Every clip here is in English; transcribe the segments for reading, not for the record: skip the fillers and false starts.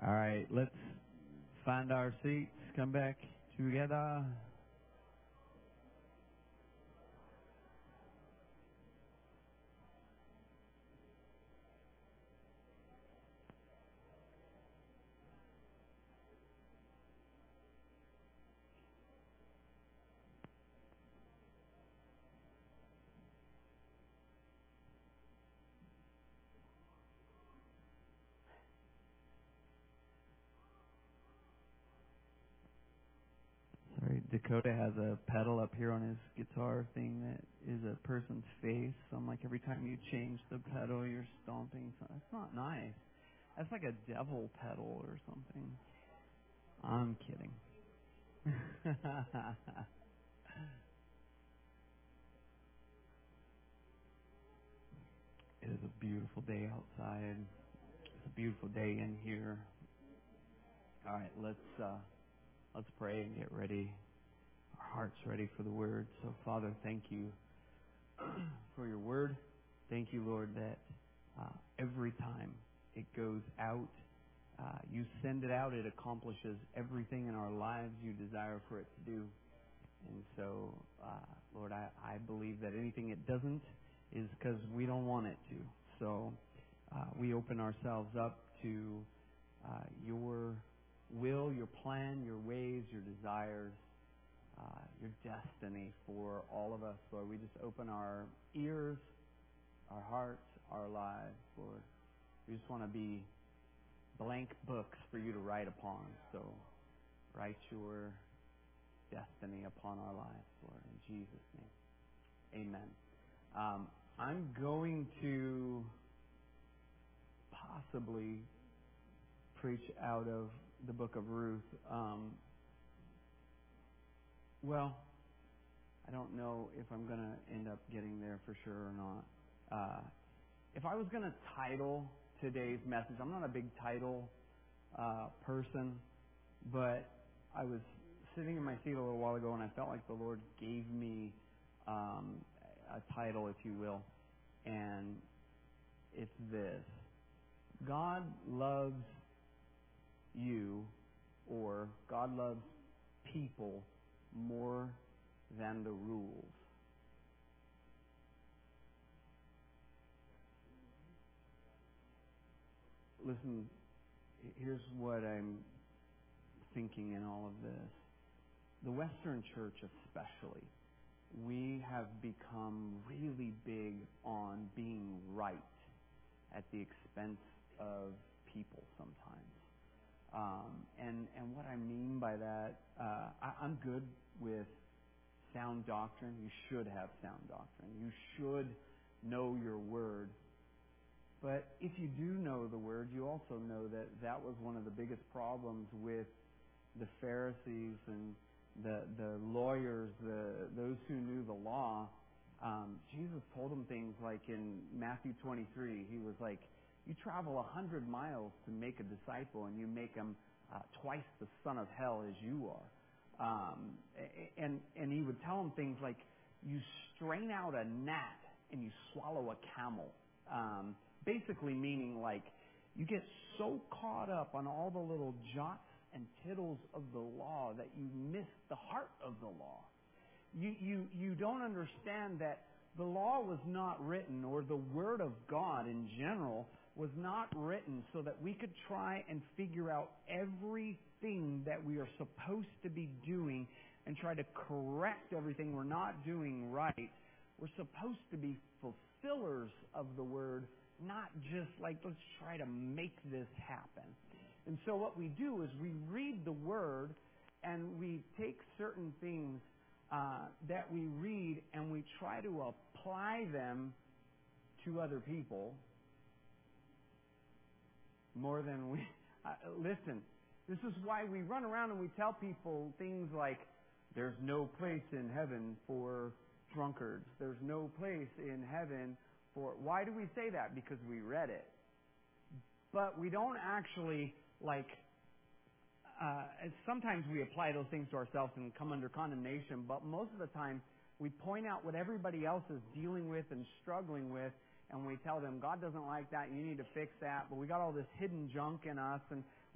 All right, let's find our seats. Come back together. Sorry, Dakota has a pedal up here on his guitar thing that is a person's face. So I'm like, every time you change the pedal, you're stomping. So that's not nice. That's like a devil pedal or something. I'm kidding. It is a beautiful day outside. It's a beautiful day in here. All right, let's pray and get ready. Our hearts ready for the word. So, Father, thank you for your word. Thank you, Lord, that every time it goes out, you send it out. It accomplishes everything in our lives you desire for it to do. And so, Lord, I believe that anything it doesn't is because we don't want it to. So we open ourselves up to your will, your plan, your ways, your desires, your destiny for all of us. Lord, we just open our ears, our hearts, our lives, Lord. We just want to be blank books for you to write upon. So write your destiny upon our lives, Lord, in Jesus' name. Amen. I'm going to possibly preach out of the book of Ruth. Well, I don't know if I'm going to end up getting there for sure or not. If I was going to title today's message, I'm not a big title person, but I was sitting in my seat a little while ago and I felt like the Lord gave me a title, if you will, and it's this: God loves you, or God loves people more than the rules. Listen, here's what I'm thinking in all of this. The Western church especially, we have become really big on being right at the expense of people sometimes. And what I mean by that, I'm good with sound doctrine. You should have sound doctrine. You should know your word. But if you do know the word, you also know that that was one of the biggest problems with the Pharisees and the lawyers, those who knew the law. Jesus told them things like in Matthew 23, he was like, you travel 100 miles to make a disciple and you make him twice the son of hell as you are. And he would tell them things like, you strain out a gnat and you swallow a camel. Basically meaning like you get so caught up on all the little jots and tittles of the law that you miss the heart of the law. You don't understand that the law was not written, or the Word of God in general was not written so that we could try and figure out everything that we are supposed to be doing and try to correct everything we're not doing right. We're supposed to be fulfillers of the Word, not just like, let's try to make this happen. And so what we do is we read the Word and we take certain things that we read and we try to apply them to other people more than we... listen, this is why we run around and we tell people things like, there's no place in heaven for drunkards. There's no place in heaven for... Why do we say that? Because we read it. But we don't actually, sometimes we apply those things to ourselves and come under condemnation, but most of the time we point out what everybody else is dealing with and struggling with, and we tell them, God doesn't like that, you need to fix that, but we got all this hidden junk in us, and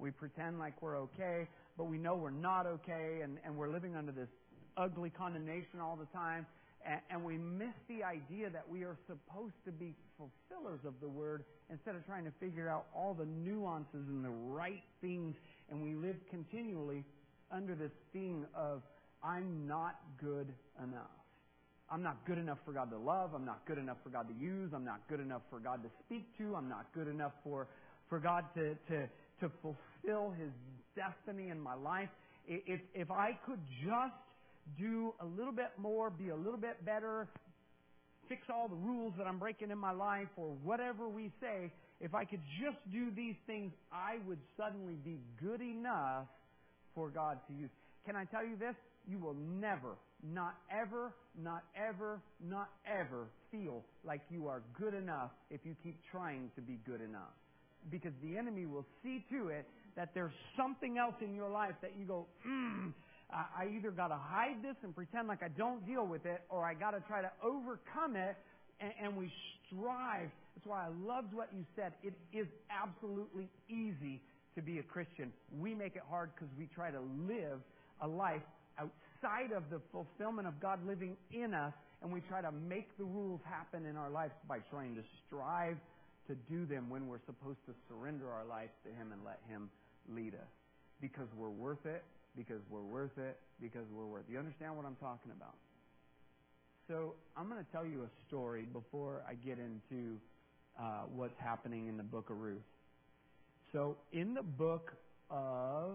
We pretend like we're okay, but we know we're not okay, and we're living under this ugly condemnation all the time. And we miss the idea that we are supposed to be fulfillers of the Word instead of trying to figure out all the nuances and the right things. And we live continually under this theme of, I'm not good enough. I'm not good enough for God to love. I'm not good enough for God to use. I'm not good enough for God to speak to. I'm not good enough for God to fulfill His destiny in my life. If I could just do a little bit more, be a little bit better, fix all the rules that I'm breaking in my life, or whatever we say, if I could just do these things, I would suddenly be good enough for God to use. Can I tell you this? You will never, not ever, not ever, not ever feel like you are good enough if you keep trying to be good enough. Because the enemy will see to it that there's something else in your life that you go, I either got to hide this and pretend like I don't deal with it, or I got to try to overcome it, and we strive. That's why I loved what you said. It is absolutely easy to be a Christian. We make it hard because we try to live a life outside of the fulfillment of God living in us, and we try to make the rules happen in our lives by trying to strive to do them when we're supposed to surrender our lives to Him and let Him lead us. Because we're worth it. Because we're worth it, because we're worth it. You understand what I'm talking about? So I'm going to tell you a story before I get into what's happening in the book of Ruth. So in the book of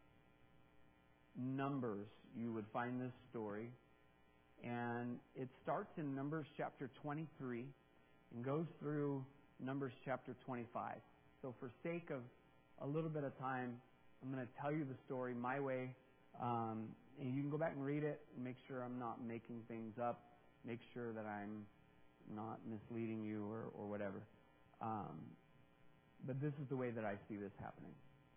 Numbers, you would find this story. And it starts in Numbers chapter 23 and goes through Numbers chapter 25. So for sake of a little bit of time, I'm going to tell you the story my way, and you can go back and read it and make sure I'm not making things up, make sure that I'm not misleading you or whatever. But this is the way that I see this happening.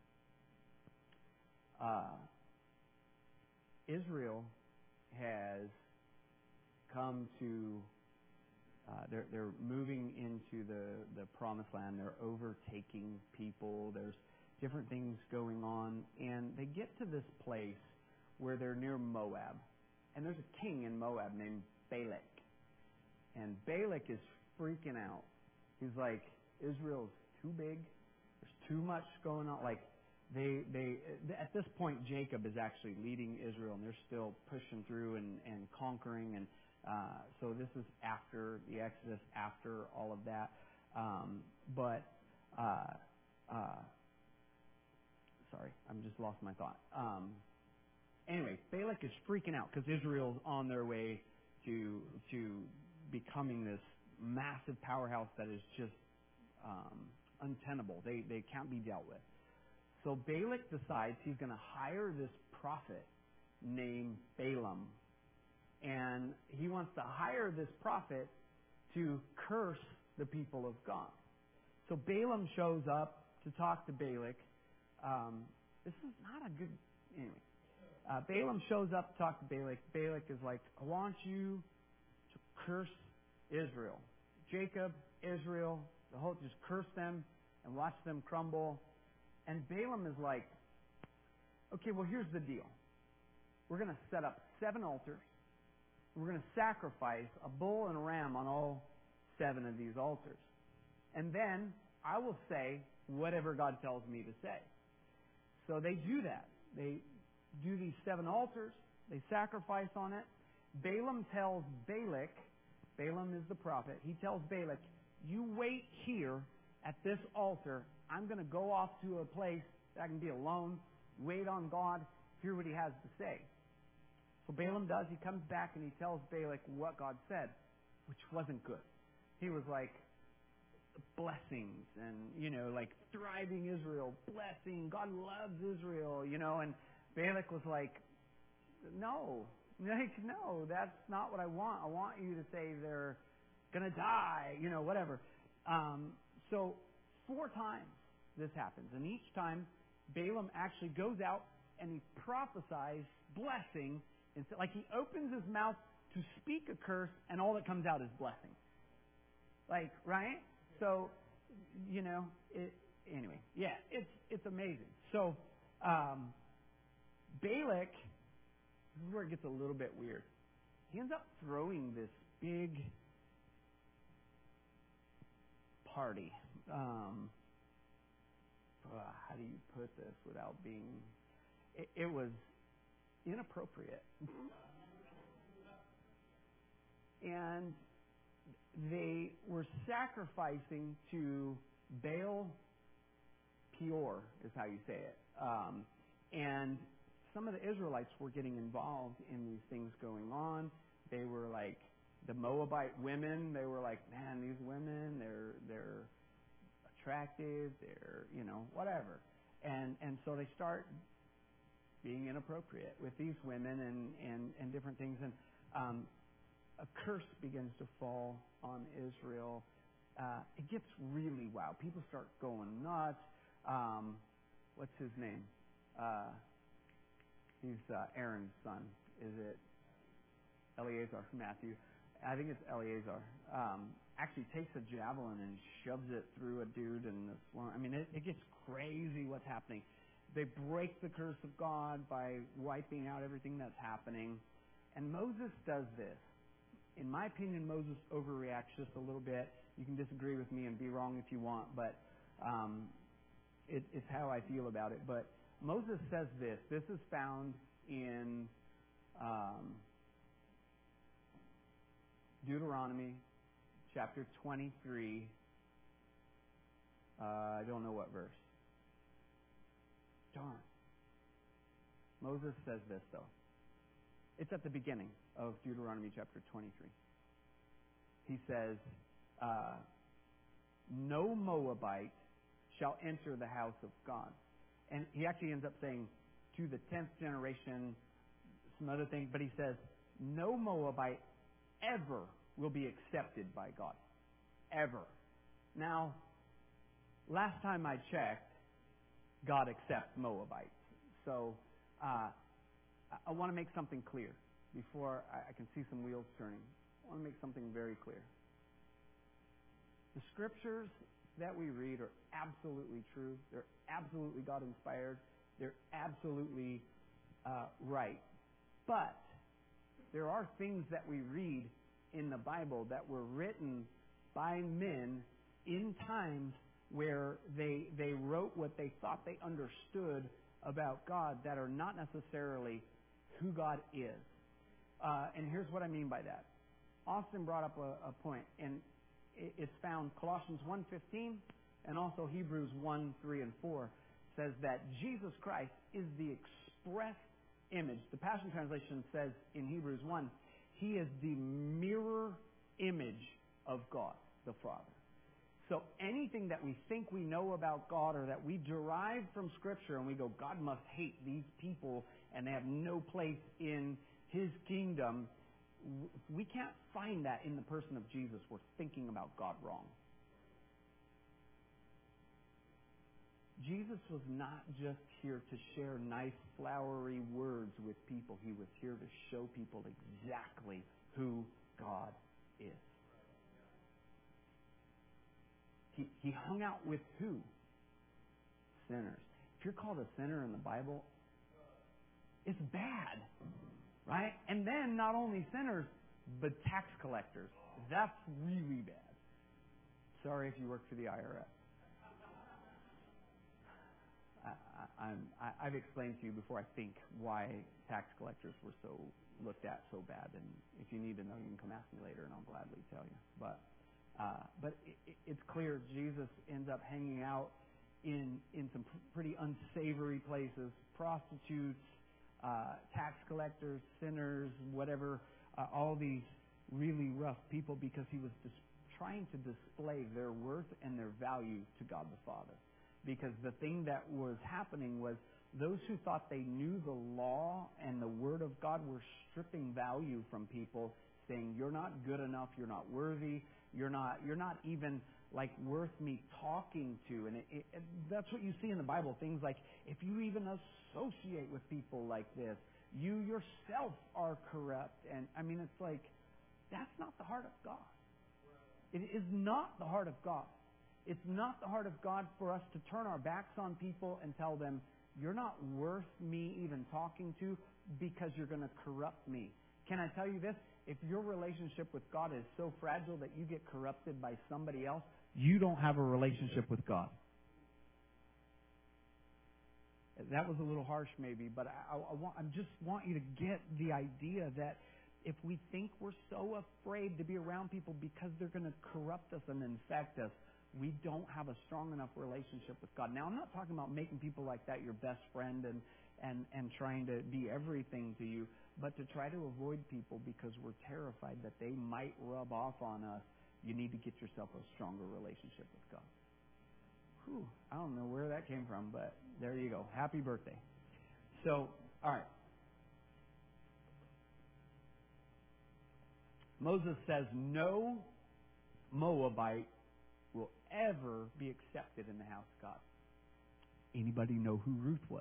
Israel has come to, they're moving into the promised land. They're overtaking people. There's different things going on, and they get to this place where they're near Moab, and there's a king in Moab named Balak, and Balak is freaking out. He's like, Israel's too big. There's too much going on. Like they at this point, Jacob is actually leading Israel, and they're still pushing through and conquering, and so this is after the Exodus, after all of that, sorry, I'm just lost my thought. Anyway, Balak is freaking out because Israel's on their way to becoming this massive powerhouse that is just untenable. They can't be dealt with. So Balak decides he's going to hire this prophet named Balaam. And he wants to hire this prophet to curse the people of God. So Balaam shows up to talk to Balak. This is not a good... Anyway. Balaam shows up to talk to Balak. Balak is like, I want you to curse Israel. Jacob, Israel, the whole, just curse them and watch them crumble. And Balaam is like, okay, well, here's the deal. We're going to set up 7 altars. We're going to sacrifice a bull and a ram on all 7 of these altars. And then I will say whatever God tells me to say. So they do that. They do these 7 altars. They sacrifice on it. Balaam tells Balak, Balaam is the prophet, he tells Balak, you wait here at this altar. I'm going to go off to a place that I can be alone, wait on God, hear what He has to say. So Balaam does. He comes back and he tells Balak what God said, which wasn't good. He was like, blessings and, like thriving Israel, blessing, God loves Israel, and Balak was like, no, that's not what I want. I want you to say they're going to die, whatever. So 4 times this happens. And each time Balaam actually goes out and he prophesies blessing. Like he opens his mouth to speak a curse and all that comes out is blessing. Like, right? So, anyway, yeah, it's amazing. So, Balak, this is where it gets a little bit weird. He ends up throwing this big party. How do you put this without being... It was inappropriate. And they were sacrificing to Baal Peor, is how you say it. And some of the Israelites were getting involved in these things going on. They were like the Moabite women. They were like, man, these women, they're attractive. They're, whatever. And so they start being inappropriate with these women and different things. And a curse begins to fall on Israel. It gets really wild. People start going nuts. What's his name? He's Aaron's son. Is it Eleazar? Matthew. I think it's Eleazar. Actually takes a javelin and shoves it through a dude in the swarm. I mean, it gets crazy what's happening. They break the curse of God by wiping out everything that's happening. And Moses does this. In my opinion, Moses overreacts just a little bit. You can disagree with me and be wrong if you want, but it's how I feel about it. But Moses says this. This is found in Deuteronomy chapter 23. I don't know what verse. Darn. Moses says this, though. It's at the beginning of Deuteronomy chapter 23. He says, no Moabite shall enter the house of God. And he actually ends up saying to the 10th generation, some other thing, but he says, no Moabite ever will be accepted by God. Ever. Now, last time I checked, God accepts Moabites. So, I want to make something clear before I can see some wheels turning. I want to make something very clear. The scriptures that we read are absolutely true. They're absolutely God-inspired. They're absolutely right. But there are things that we read in the Bible that were written by men in times where they wrote what they thought they understood about God that are not necessarily who God is. And here's what I mean by that. Austin brought up a point, and it's found Colossians 1:15 and also Hebrews 1:3 and 4 says that Jesus Christ is the express image. The Passion Translation says in Hebrews 1, He is the mirror image of God, the Father. So anything that we think we know about God or that we derive from Scripture and we go, God must hate these people and they have no place in His kingdom, we can't find that in the person of Jesus. We're thinking about God wrong. Jesus was not just here to share nice, flowery words with people. He was here to show people exactly who God is. He hung out with who? Sinners. If you're called a sinner in the Bible, it's bad, right? And then not only sinners, but tax collectors. That's really bad. Sorry if you work for the IRS. I've explained to you before, I think, why tax collectors were so looked at so bad. And if you need to know, you can come ask me later, and I'll gladly tell you. But it's clear Jesus ends up hanging out in some pretty unsavory places, prostitutes, tax collectors, sinners, whatever, all these really rough people, because he was just trying to display their worth and their value to God the Father. Because the thing that was happening was those who thought they knew the law and the Word of God were stripping value from people, saying, you're not good enough, you're not worthy, you're not even like worth me talking to. And that's what you see in the Bible. Things like, if you even associate with people like this, you yourself are corrupt. And I mean, it's like, that's not the heart of God. It is not the heart of God. It's not the heart of God for us to turn our backs on people and tell them, You're not worth me even talking to because you're going to corrupt me. Can I tell you this? If your relationship with God is so fragile that you get corrupted by somebody else, you don't have a relationship with God. That was a little harsh maybe, but I just want you to get the idea that if we think we're so afraid to be around people because they're going to corrupt us and infect us, we don't have a strong enough relationship with God. Now, I'm not talking about making people like that your best friend and trying to be everything to you, but to try to avoid people because we're terrified that they might rub off on us. You need to get yourself a stronger relationship with God. Whew, I don't know where that came from, but there you go. Happy birthday. So, all right. Moses says no Moabite will ever be accepted in the house of God. Anybody know who Ruth was?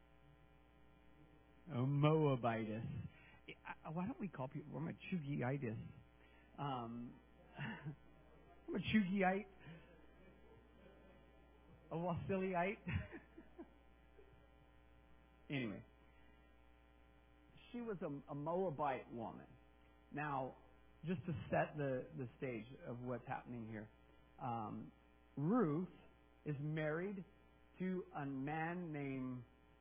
A Moabitess. Why don't we call people? I'm a Chugaitis. I'm a Chugiite. A Wasiliite. Anyway, she was a Moabite woman. Now, just to set the stage of what's happening here, Ruth is married to a man named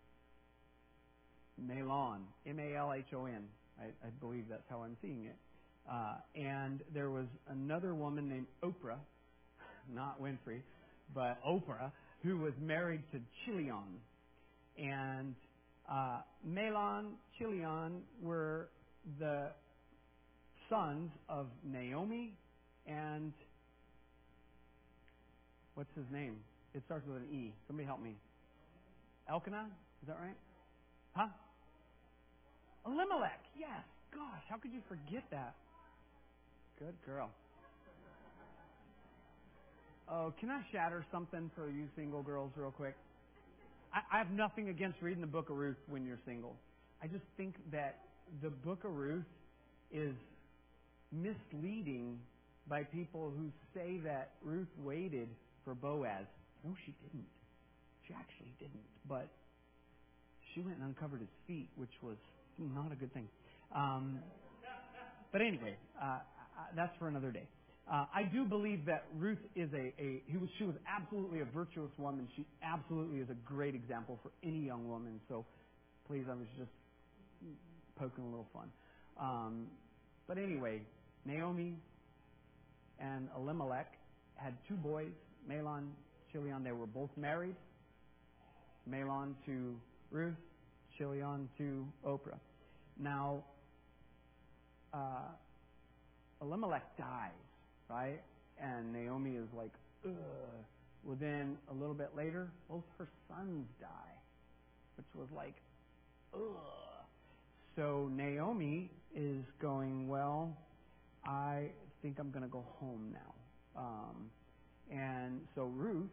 Mahlon, Malhon. I believe that's how I'm seeing it. And there was another woman named Oprah, not Winfrey, but Oprah, who was married to Chilion. And Mahlon, Chilion were the sons of Naomi and what's his name? It starts with an E. Somebody help me. Elkanah? Is that right? Huh? Elimelech. Yes. Gosh, how could you forget that? Good girl. Oh, can I shatter something for you single girls real quick? I have nothing against reading the book of Ruth when you're single. I just think that the book of Ruth is misleading by people who say that Ruth waited for Boaz. No, she didn't. She actually didn't. But she went and uncovered his feet, which was not a good thing. But anyway, that's for another day. I do believe that Ruth is she was absolutely a virtuous woman. She absolutely is a great example for any young woman. So please, I was just poking a little fun. But anyway, Naomi and Elimelech had two boys, Mahlon, Chilion. They were both married. Mahlon to Ruth, Chilion to Oprah. Now, Elimelech dies, right? And Naomi is like, ugh. Well, then a little bit later, both her sons die, which was like, ugh. So Naomi is going, well, I think I'm going to go home now. And so Ruth,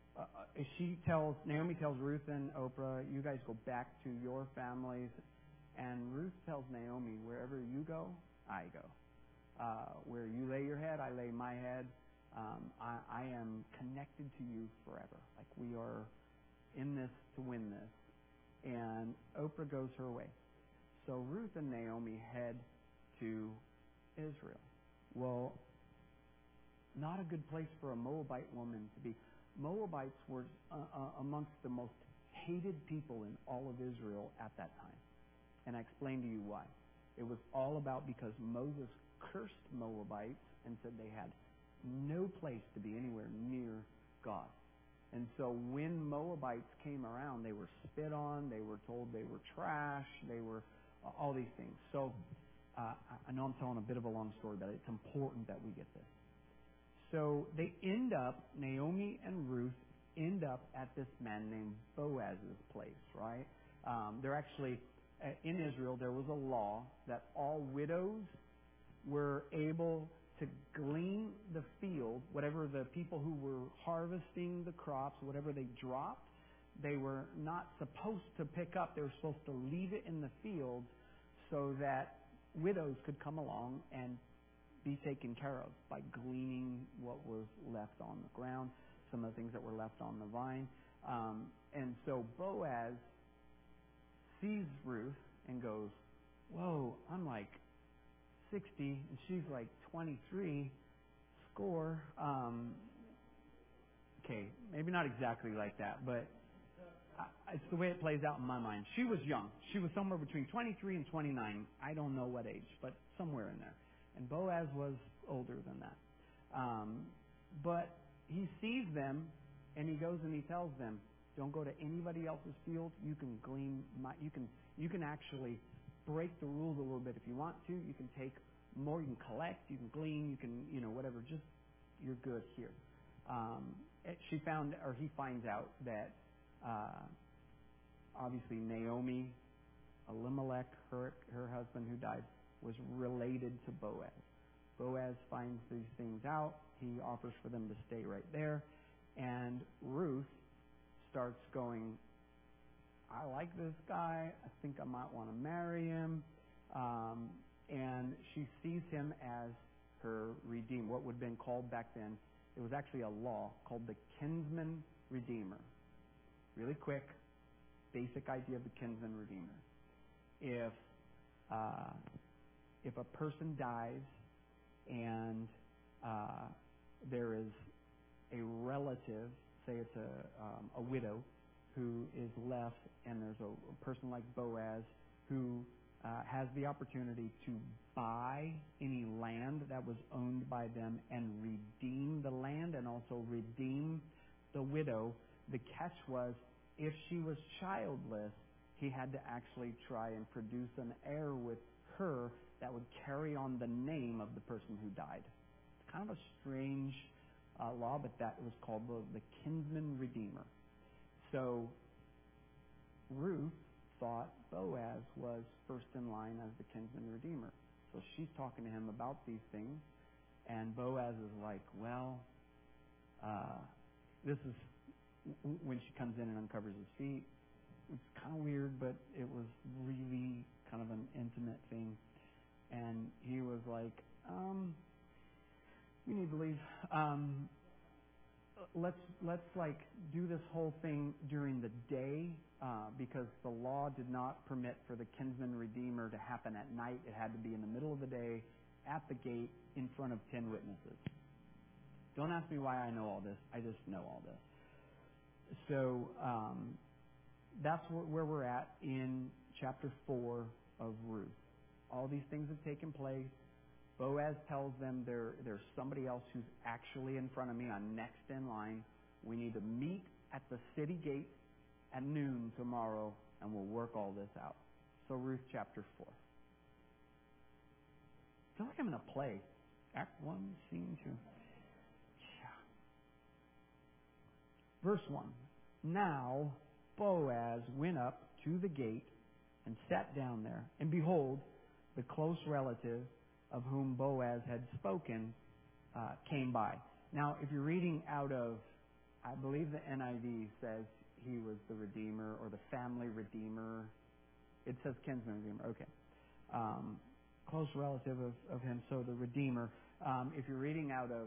Naomi tells Ruth and Oprah, you guys go back to your families. And Ruth tells Naomi, wherever you go, I go. Where you lay your head, I lay my head. I am connected to you forever. Like we are in this to win this. And Oprah goes her way. So Ruth and Naomi head to Israel. Well, not a good place for a Moabite woman to be. Moabites were amongst the most hated people in all of Israel at that time. And I explain to you why. It was all about because Moses cursed Moabites and said they had no place to be anywhere near God. And so when Moabites came around, they were spit on, they were told they were trash, they were all these things. So I know I'm telling a bit of a long story, but it's important that we get this. So they end up, Naomi and Ruth end up at this man named Boaz's place, right? They're actually, in Israel, there was a law that all widows were able to glean the field, whatever the people who were harvesting the crops, whatever they dropped, they were not supposed to pick up. They were supposed to leave it in the fields so that widows could come along and be taken care of by gleaning what was left on the ground, some of the things that were left on the vine. And so Boaz sees Ruth and goes, whoa, I'm like 60 and she's like 23. Score. Okay, maybe not exactly like that, but it's the way it plays out in my mind. She was young. She was somewhere between 23 and 29. I don't know what age, but somewhere in there. And Boaz was older than that. But he sees them, and he goes and he tells them, don't go to anybody else's field. You can glean. You can actually break the rules a little bit if you want to. You can take more. You can collect. You can glean. You can, whatever. Just you're good here. He finds out that obviously Naomi, Elimelech, her husband who died, was related to Boaz. Boaz finds these things out. He offers for them to stay right there. And Ruth starts going, I like this guy. I think I might want to marry him. And she sees him as her redeemer, what would have been called back then. It was actually a law called the kinsman redeemer. Really quick, basic idea of the kinsman redeemer. If a person dies and there is a relative, say it's a widow, who is left, and there's a person like Boaz who has the opportunity to buy any land that was owned by them and redeem the land and also redeem the widow. The catch was, if she was childless, he had to actually try and produce an heir with her that would carry on the name of the person who died. It's kind of a strange law, but that was called the kinsman redeemer. So Ruth thought Boaz was first in line as the kinsman redeemer. So she's talking to him about these things, and Boaz is like, well, this is when she comes in and uncovers his feet. It's kind of weird, but it was really kind of an intimate thing. And he was like, we need to leave. Let's like do this whole thing during the day, because the law did not permit for the kinsman redeemer to happen at night. It had to be in the middle of the day at the gate in front of 10 witnesses. Don't ask me why I know all this. I just know all this. So that's where we're at in chapter 4 of Ruth. All these things have taken place. Boaz tells them there's somebody else who's actually in front of me. I'm next in line. We need to meet at the city gate at noon tomorrow, and we'll work all this out. So Ruth chapter 4. I feel like I'm in a play. Act 1, scene 2. Yeah. Verse 1. Now Boaz went up to the gate and sat down there. And behold, the close relative of whom Boaz had spoken came by. Now, if you're reading out of, I believe the NIV says he was the redeemer or the family redeemer. It says kinsman redeemer. Okay. Close relative of him, so the redeemer. If you're reading out of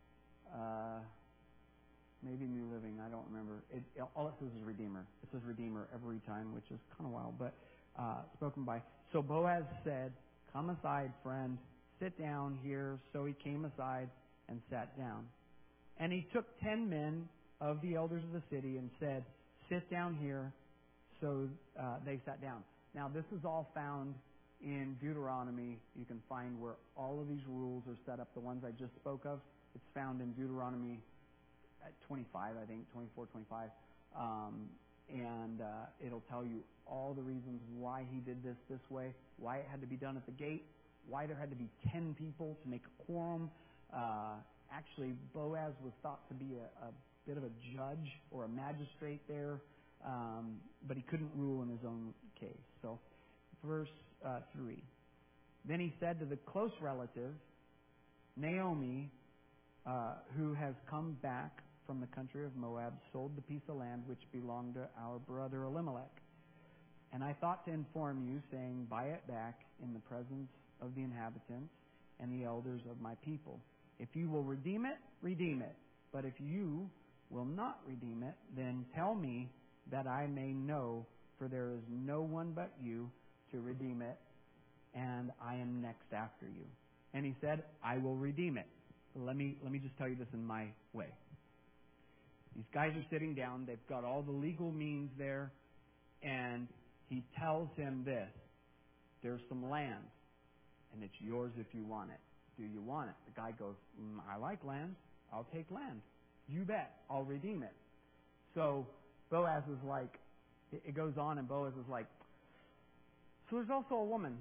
maybe New Living, I don't remember. All it says is redeemer. It says redeemer every time, which is kind of wild, but spoken by. So Boaz said, come aside, friend. Sit down here. So he came aside and sat down. And he took 10 men of the elders of the city and said, sit down here. So they sat down. Now, this is all found in Deuteronomy. You can find where all of these rules are set up, the ones I just spoke of. It's found in Deuteronomy at 25, I think, 24, 25. And it'll tell you all the reasons why he did this way, why it had to be done at the gate, why there had to be 10 people to make a quorum. Actually, Boaz was thought to be a bit of a judge or a magistrate there, but he couldn't rule in his own case. So, verse 3. Then he said to the close relative, Naomi, who has come back from the country of Moab, sold the piece of land which belonged to our brother Elimelech. And I thought to inform you, saying, buy it back in the presence of the inhabitants and the elders of my people. If you will redeem it, redeem it. But if you will not redeem it, then tell me that I may know, for there is no one but you to redeem it, and I am next after you. And he said, I will redeem it. Let me just tell you this in my way. These guys are sitting down. They've got all the legal means there. And he tells him this. There's some land. And it's yours if you want it. Do you want it? The guy goes, I like land. I'll take land. You bet. I'll redeem it. So Boaz is like, it goes on, and Boaz is like, so there's also a woman.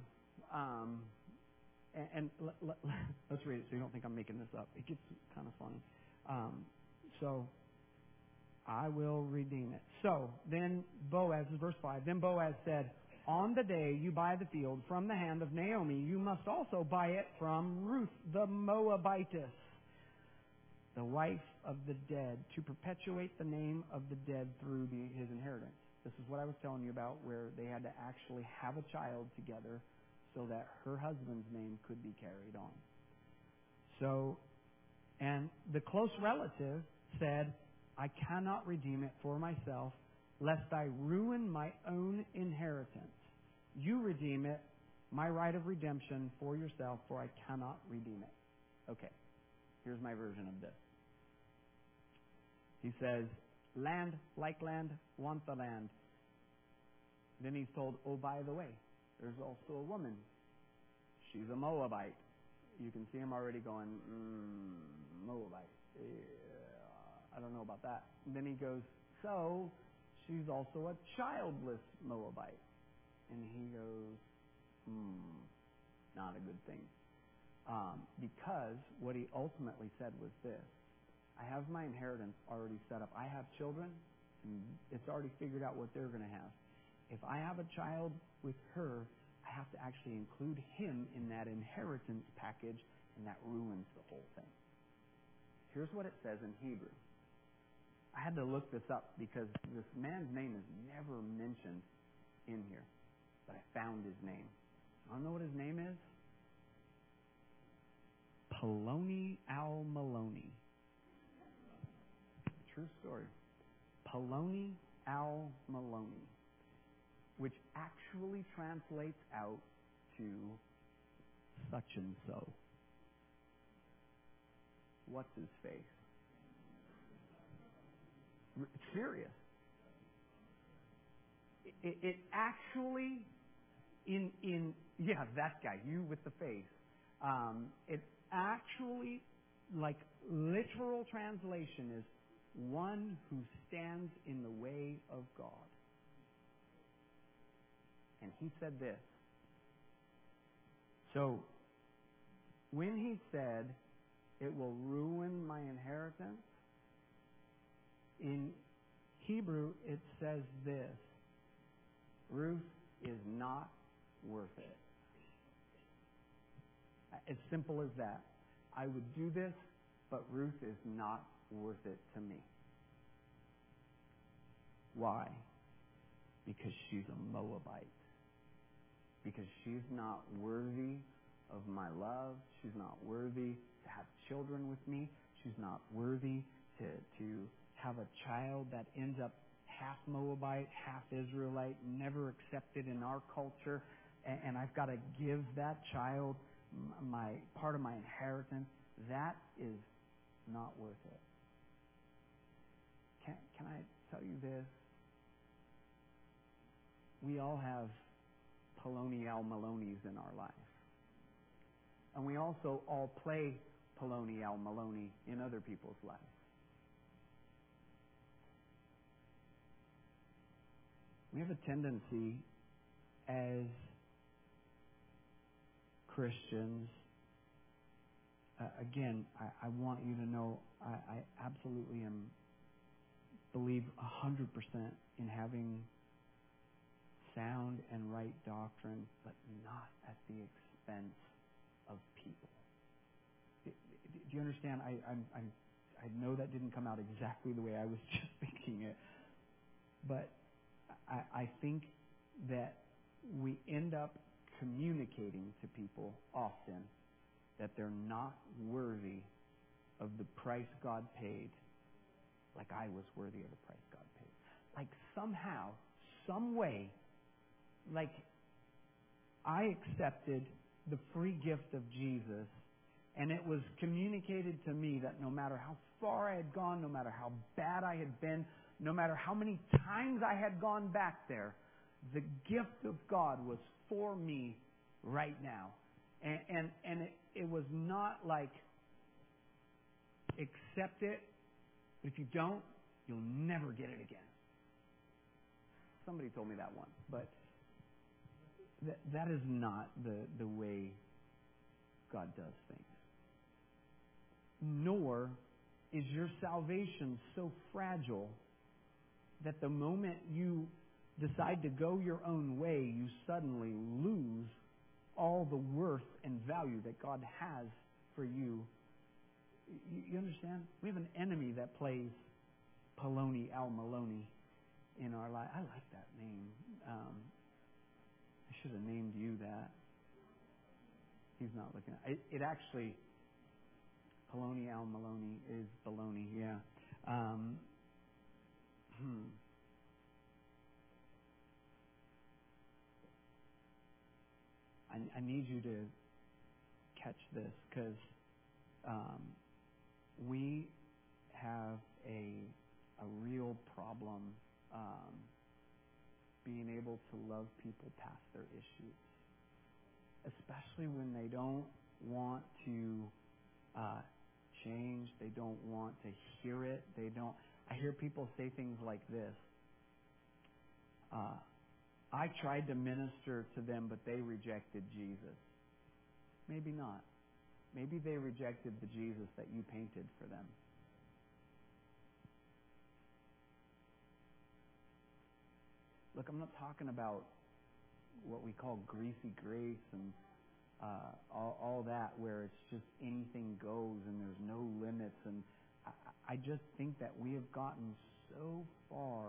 Let's read it so you don't think I'm making this up. It gets kind of funny. So I will redeem it. So then Boaz, verse 5, then Boaz said, on the day you buy the field from the hand of Naomi, you must also buy it from Ruth the Moabitess, the wife of the dead, to perpetuate the name of the dead through his inheritance. This is what I was telling you about, where they had to actually have a child together so that her husband's name could be carried on. So, and the close relative said, I cannot redeem it for myself, lest I ruin my own inheritance. You redeem it, my right of redemption for yourself, for I cannot redeem it. Okay, here's my version of this. He says, land, like land, want the land. Then he's told, oh, by the way, there's also a woman. She's a Moabite. You can see him already going, Moabite. I don't know about that. And then he goes, so she's also a childless Moabite. And he goes, not a good thing. Because what he ultimately said was this. I have my inheritance already set up. I have children, and it's already figured out what they're going to have. If I have a child with her, I have to actually include him in that inheritance package, and that ruins the whole thing. Here's what it says in Hebrew. I had to look this up because this man's name is never mentioned in here, but I found his name. I don't know what his name is. Poloni al-Maloni. True story. Poloni al-Maloni, which actually translates out to such and so. What's his face? It's serious. It actually, that guy, you with the face. It actually, like, literal translation is one who stands in the way of God. And he said this. So, when he said, it will ruin my inheritance, in Hebrew it says this. Ruth is not worth it. As simple as that. I would do this, but Ruth is not worth it to me. Why? Because she's a Moabite. Because she's not worthy of my love. She's not worthy to have children with me. She's not worthy to have a child that ends up half Moabite, half Israelite, never accepted in our culture. And I've got to give that child my part of my inheritance. That is not worth it. Can I tell you this? We all have Poloni al-Malonis in our life. And we also all play Poloni al-Maloni in other people's lives. We have a tendency as Christians, again, I want you to know I absolutely believe 100% in having sound and right doctrine, but not at the expense of people. Do you understand? I know that didn't come out exactly the way I was just thinking it, but I think that we end up communicating to people often that they're not worthy of the price God paid like I was worthy of the price God paid. Like somehow, some way, like I accepted the free gift of Jesus, and it was communicated to me that no matter how far I had gone, no matter how bad I had been, no matter how many times I had gone back there, the gift of God was for me right now. And it was not like, accept it, but if you don't, you'll never get it again. Somebody told me that once, but that is not the way God does things. Nor is your salvation so fragile that the moment you decide to go your own way, you suddenly lose all the worth and value that God has for you. You understand? We have an enemy that plays Poloni Al Maloney in our life. I like that name. I should have named you that. He's not looking at it. Actually, Poloni Al Maloney is baloney, yeah. I need you to catch this, because we have a real problem being able to love people past their issues, especially when they don't want to change. They don't want to hear it. I hear people say things like this. I tried to minister to them, but they rejected Jesus. Maybe not. Maybe they rejected the Jesus that you painted for them. Look, I'm not talking about what we call greasy grace and all that, where it's just anything goes and there's no limits. And I just think that we have gotten so far.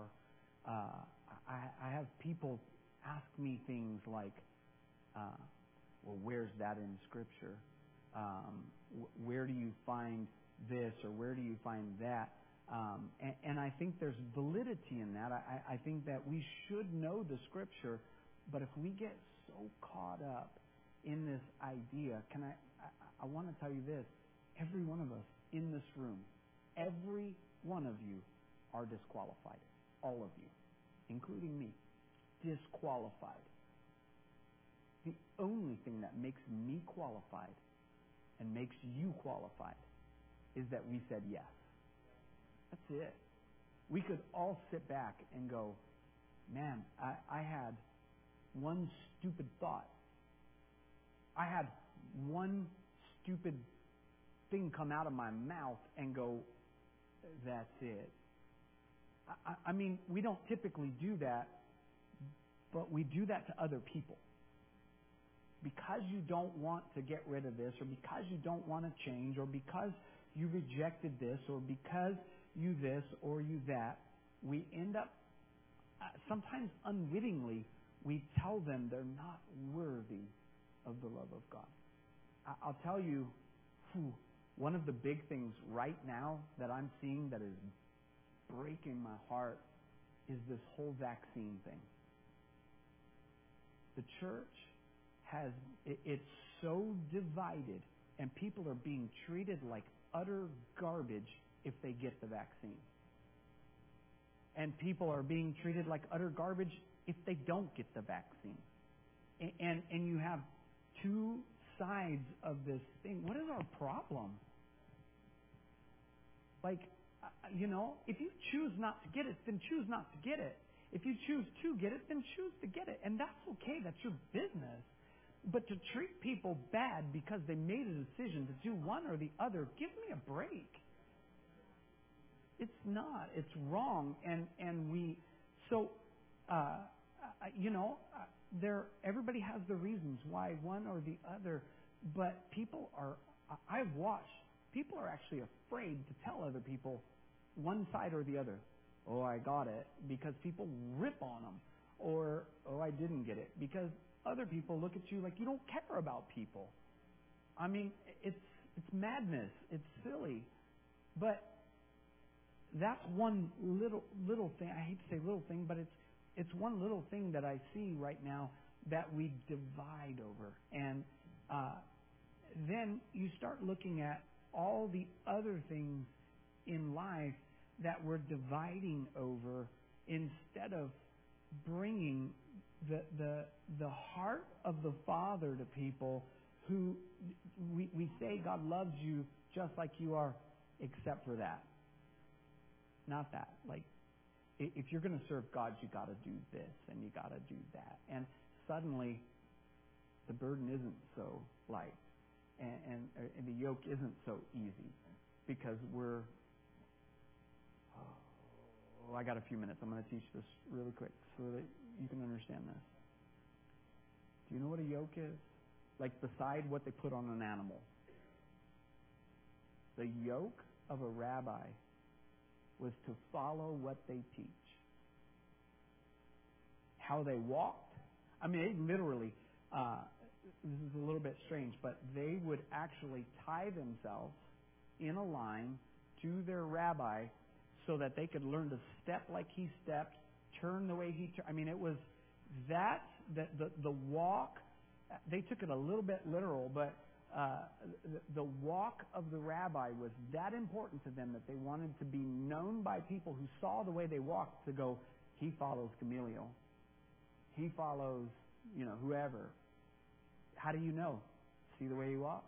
I have people ask me things like, well, where's that in Scripture? Where do you find this, or where do you find that? And I think there's validity in that. I think that we should know the Scripture, but if we get so caught up in this idea, I want to tell you this: every one of us in this room, every one of you are disqualified. All of you, including me, disqualified. The only thing that makes me qualified and makes you qualified is that we said yes. That's it. We could all sit back and go, man, I had one stupid thought. I had one stupid thing come out of my mouth and go, that's it. I mean, we don't typically do that, but we do that to other people. Because you don't want to get rid of this, or because you don't want to change, or because you rejected this, or because you this, or you that, we end up, sometimes unwittingly, we tell them they're not worthy of the love of God. I'll tell you, one of the big things right now that I'm seeing that is breaking my heart is this whole vaccine thing. The church it's so divided, and people are being treated like utter garbage if they get the vaccine. And people are being treated like utter garbage if they don't get the vaccine. And you have two sides of this thing. What is our problem? Like, if you choose not to get it, then choose not to get it. If you choose to get it, then choose to get it. And that's okay. That's your business. But to treat people bad because they made a decision to do one or the other, give me a break. It's not. It's wrong. And we, so, everybody has the reasons why one or the other, but people are, I've watched, people are actually afraid to tell other people one side or the other. Oh, I got it, because people rip on them. Or, oh, I didn't get it, because other people look at you like you don't care about people. I mean, it's madness. It's silly. But that's one little thing. I hate to say little thing, but it's one little thing that I see right now that we divide over. And then you start looking at all the other things in life that we're dividing over instead of bringing the heart of the Father to people who we say God loves you just like you are, except for that. Not that. Like, if you're going to serve God, you got to do this and you got to do that. And suddenly, the burden isn't so light, and the yoke isn't so easy, because we're. I got a few minutes. I'm going to teach this really quick so that you can understand this. Do you know what a yoke is? Like, beside what they put on an animal. The yoke of a rabbi was to follow what they teach. How they walked. I mean, they literally, this is a little bit strange, but they would actually tie themselves in a line to their rabbi so that they could learn to step like he stepped, turn the way he turned. I mean, it was that, the walk, they took it a little bit literal, but the walk of the rabbi was that important to them that they wanted to be known by people who saw the way they walked to go, he follows Gamaliel. He follows, whoever. How do you know? See the way he walks.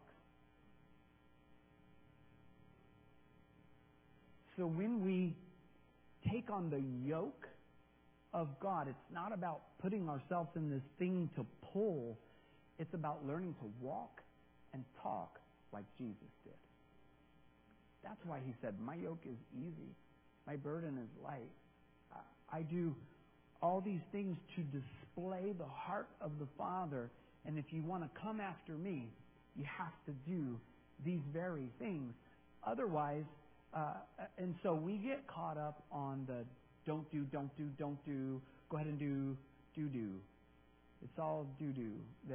So when we take on the yoke of God, it's not about putting ourselves in this thing to pull. It's about learning to walk and talk like Jesus did. That's why he said, my yoke is easy. My burden is light. I do all these things to display the heart of the Father. And if you want to come after me, you have to do these very things. Otherwise, and so we get caught up on the don't do, go ahead and do. It's all do.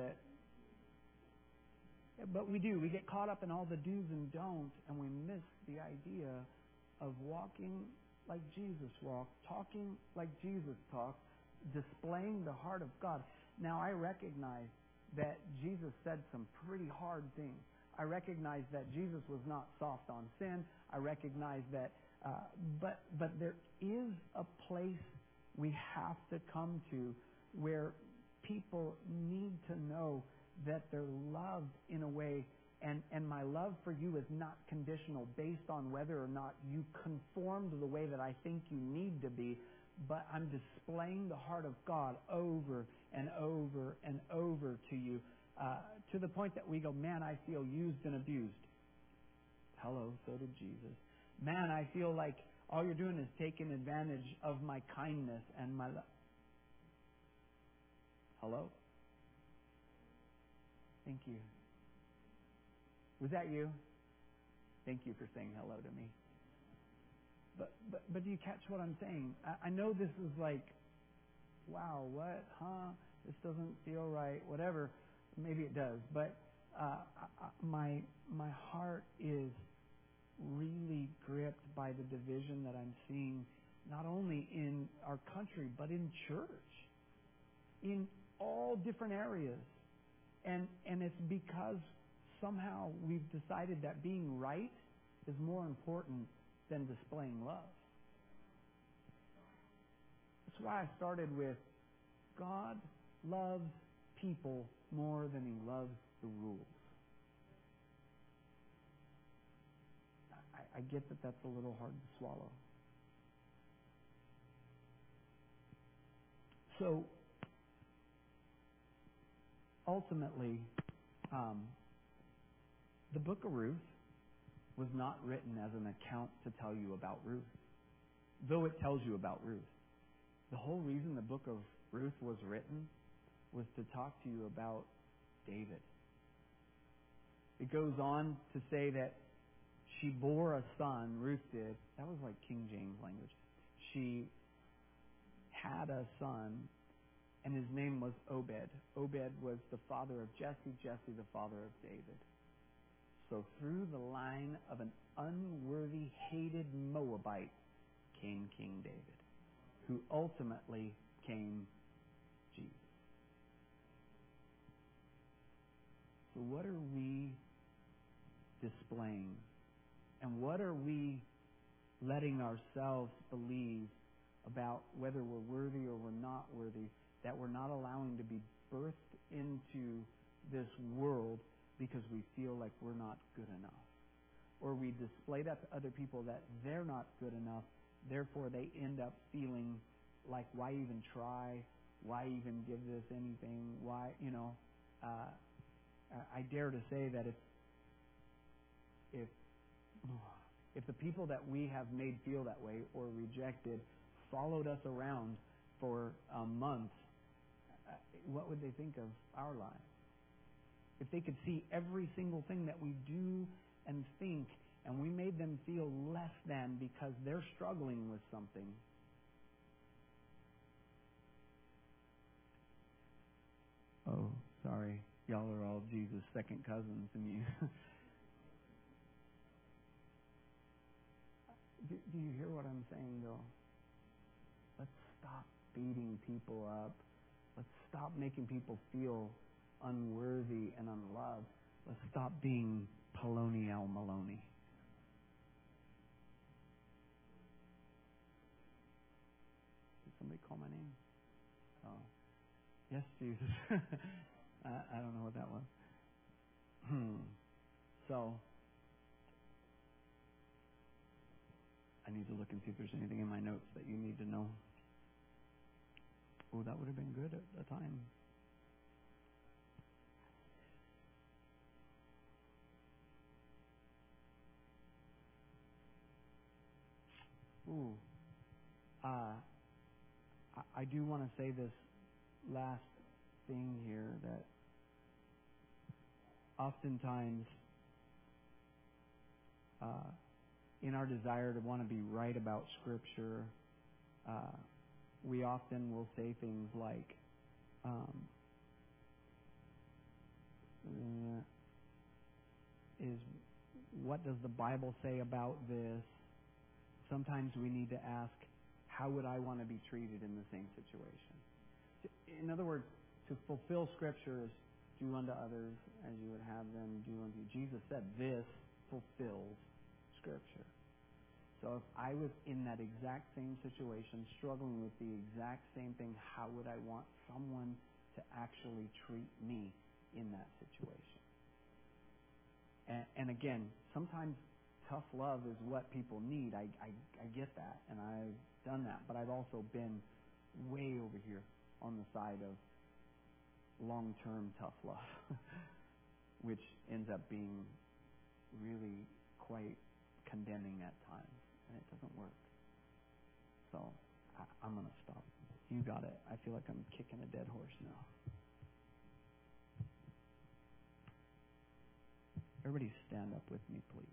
But we get caught up in all the do's and don'ts, and we miss the idea of walking like Jesus walked, talking like Jesus talked, displaying the heart of God. Now, I recognize that Jesus said some pretty hard things. I recognize that Jesus was not soft on sin. I recognize that, but there is a place we have to come to where people need to know that they're loved in a way, and my love for you is not conditional based on whether or not you conform to the way that I think you need to be, but I'm displaying the heart of God over and over and over to you, to the point that we go, man, I feel used and abused. Hello, so did Jesus. Man, I feel like all you're doing is taking advantage of my kindness and my love. Hello? Thank you. Was that you? Thank you for saying hello to me. But do you catch what I'm saying? I know this is like, wow, what? Huh? This doesn't feel right. Whatever. Maybe it does. But my heart is really gripped by the division that I'm seeing, not only in our country, but in church, in all different areas. And it's because somehow we've decided that being right is more important than displaying love. That's why I started with God loves people more than he loves the rules. I get that that's a little hard to swallow. So, ultimately, the book of Ruth was not written as an account to tell you about Ruth, though it tells you about Ruth. The whole reason the book of Ruth was written was to talk to you about David. It goes on to say that she bore a son, Ruth did. That was like King James language. She had a son, and his name was Obed. Obed was the father of Jesse, Jesse the father of David. So through the line of an unworthy, hated Moabite became King David, who ultimately came Jesus. So what are we displaying? And what are we letting ourselves believe about whether we're worthy or we're not worthy, that we're not allowing to be birthed into this world because we feel like we're not good enough? Or we display that to other people that they're not good enough, therefore they end up feeling like, why even try? Why even give this anything? Why, I dare to say that if the people that we have made feel that way or rejected followed us around for a month, what would they think of our lives? If they could see every single thing that we do and think, and we made them feel less than because they're struggling with something. Oh, sorry. Y'all are all Jesus' second cousins and you. Do you hear what I'm saying, though? Let's stop beating people up. Let's stop making people feel unworthy and unloved. Let's stop being Polony Al Maloney. Did somebody call my name? Oh. Yes, Jesus. I don't know what that was. So, I need to look and see if there's anything in my notes that you need to know. Oh, that would have been good at the time. Ooh. I do want to say this last thing here, that oftentimes in our desire to want to be right about Scripture, we often will say things like, what does the Bible say about this? Sometimes we need to ask, how would I want to be treated in the same situation? In other words, to fulfill Scripture is do unto others as you would have them do unto you. Jesus said this fulfills Scripture. So if I was in that exact same situation, struggling with the exact same thing, how would I want someone to actually treat me in that situation? And again, sometimes tough love is what people need. I get that, and I've done that. But I've also been way over here on the side of long-term tough love, which ends up being really quite condemning at times, and it doesn't work. So I'm going to stop. You got it. I feel like I'm kicking a dead horse now. Everybody stand up with me, please.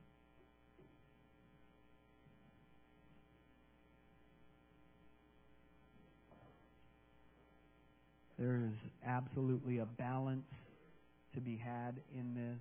There is absolutely a balance to be had in this.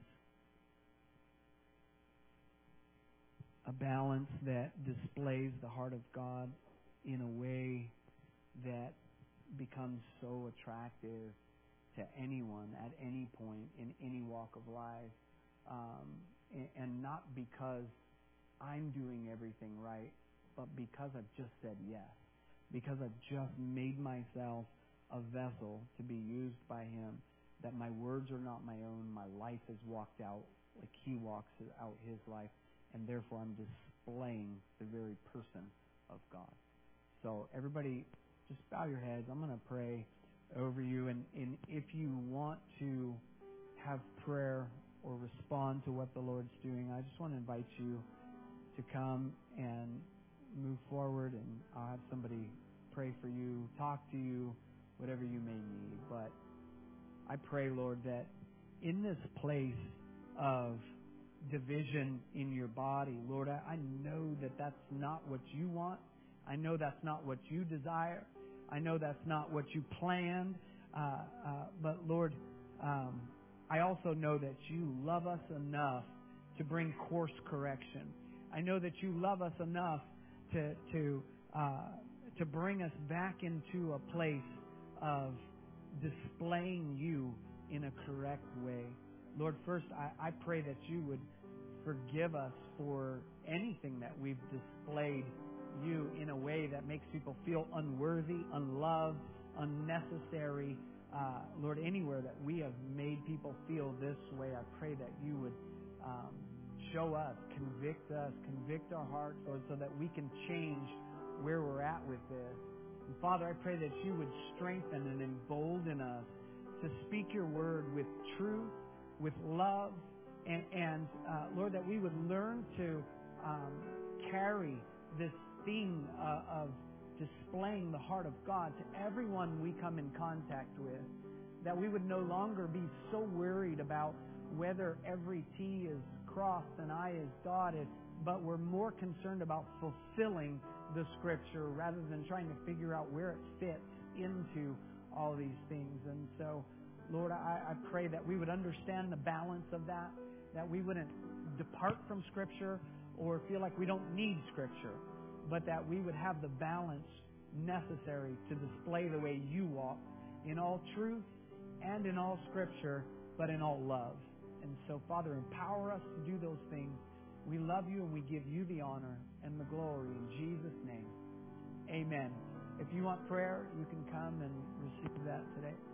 A balance that displays the heart of God in a way that becomes so attractive to anyone at any point in any walk of life. And not because I'm doing everything right, but because I've just said yes. Because I've just made myself a vessel to be used by Him, that my words are not my own, my life is walked out like He walks out His life, and therefore I'm displaying the very person of God. So everybody, just bow your heads. I'm going to pray over you, and if you want to have prayer or respond to what the Lord's doing, I just want to invite you to come and move forward, and I'll have somebody pray for you, talk to you, whatever you may need. But I pray, Lord, that in this place of division in your body, Lord, I know that that's not what you want. I know that's not what you desire. I know that's not what you planned. But Lord, I also know that you love us enough to bring course correction. I know that you love us enough to bring us back into a place of displaying you in a correct way. Lord, first, I pray that you would forgive us for anything that we've displayed you in a way that makes people feel unworthy, unloved, unnecessary. Lord, anywhere that we have made people feel this way, I pray that you would show us, convict our hearts, Lord, so that we can change where we're at with this. And Father, I pray that you would strengthen and embolden us to speak your word with truth, with love, and Lord, that we would learn to carry this theme of displaying the heart of God to everyone we come in contact with. That we would no longer be so worried about whether every T is crossed and I is dotted, but we're more concerned about fulfilling the Scripture rather than trying to figure out where it fits into all these things. And so, Lord, I pray that we would understand the balance of that we wouldn't depart from Scripture or feel like we don't need Scripture, but that we would have the balance necessary to display the way you walk in all truth and in all Scripture, but in all love. And so, Father, empower us to do those things. We love you and we give you the honor and the glory in Jesus' name. Amen. If you want prayer, you can come and receive that today.